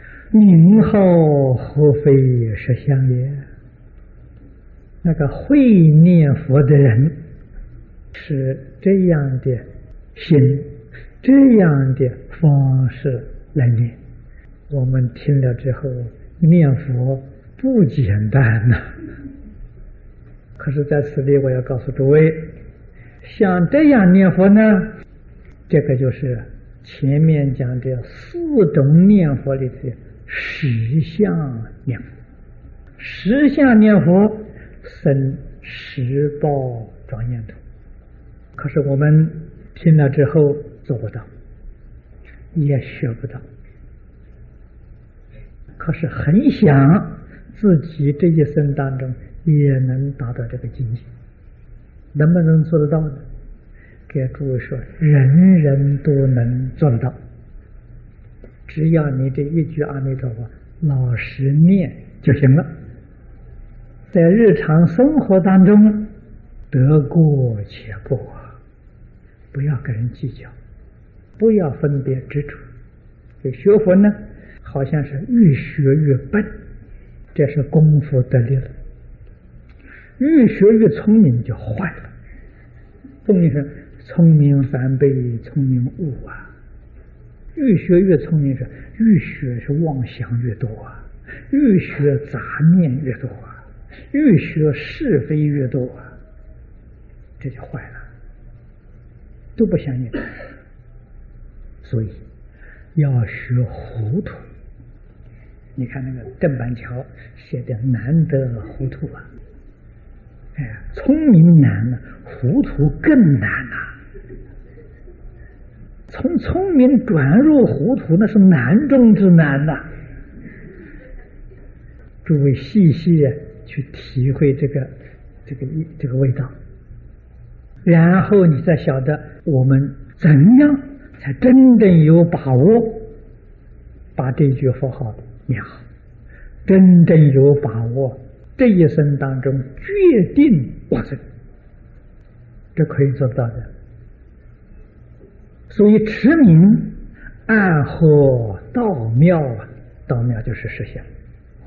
名号何非实相也？那个会念佛的人是这样的心，这样的方式来念。我们听了之后，念佛不简单呐。可是在此里我要告诉诸位，像这样念佛呢，这个就是前面讲的四种念佛里的实相念佛。实相念佛生实报庄严土。可是我们听了之后做不到，也学不到，可是很想自己这一生当中也能达到这个境界。能不能做得到呢？给诸位说，人人都能做得到，只要你这一句阿弥陀佛老实念就行了。在日常生活当中得过且过，不要跟人计较，不要分别执着。就学佛呢，好像是越学越笨，这是功夫得力了。越学越聪明就坏了。聪明是聪明反被聪明误啊！越学越聪明是越学是妄想越多啊，越学杂念越多啊，越学是非越多啊，这就坏了，都不相应。所以要学糊涂。你看那个郑板桥写的难得糊涂啊！哎，聪明难了，糊涂更难啊！从聪明转入糊涂，那是难中之难呐！诸位细细去体会这个味道，然后你再晓得我们怎样才真正有把握把这句佛号念好，真正有把握这一生当中决定往生，这可以做得到的。所以持名暗合道妙啊，道妙就是实相。